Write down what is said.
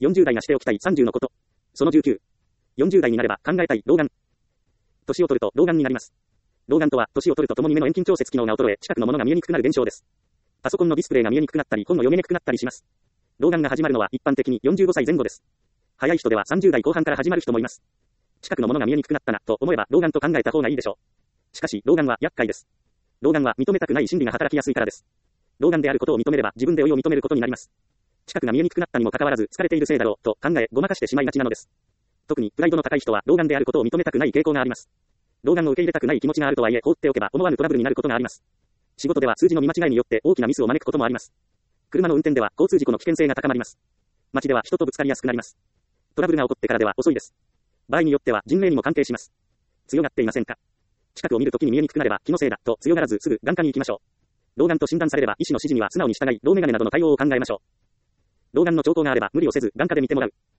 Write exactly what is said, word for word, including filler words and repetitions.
よんじゅう代がしておきたいさんじゅうのこと。そのじゅうきゅう。よんじゅう代になれば考えたい老眼。年を取ると老眼になります。老眼とは、年を取るとともに目の遠近調節機能が衰え、近くのものが見えにくくなる現象です。パソコンのディスプレイが見えにくくなったり、本を読めにくくなったりします。老眼が始まるのは一般的によんじゅうごさいぜん後です。早い人ではさんじゅう代後半から始まる人もいます。近くのものが見えにくくなったな、と思えば老眼と考えた方がいいでしょう。しかし、老眼は厄介です。老眼は認めたくない心理が働きやすいからです。老眼であることを認めれば自分で老いを認めることになります。近くが見えにくくなったにもかかわらず疲れているせいだろうと考えごまかしてしまいがちなのです。特にプライドの高い人は老眼であることを認めたくない傾向があります。老眼を受け入れたくない気持ちがあるとはいえ放っておけば思わぬトラブルになることがあります。仕事では数字の見間違いによって大きなミスを招くこともあります。車の運転では交通事故の危険性が高まります。街では人とぶつかりやすくなります。トラブルが起こってからでは遅いです。場合によっては人命にも関係します。強がっていませんか？近くを見るときに見えにくくなれば気のせいだと強がらずすぐ眼科に行きましょう。老眼と診断されれば医師の指示には素直に従い、老眼鏡などの対応を考えましょう。老眼の兆候があれば無理をせず眼科で見てもらう。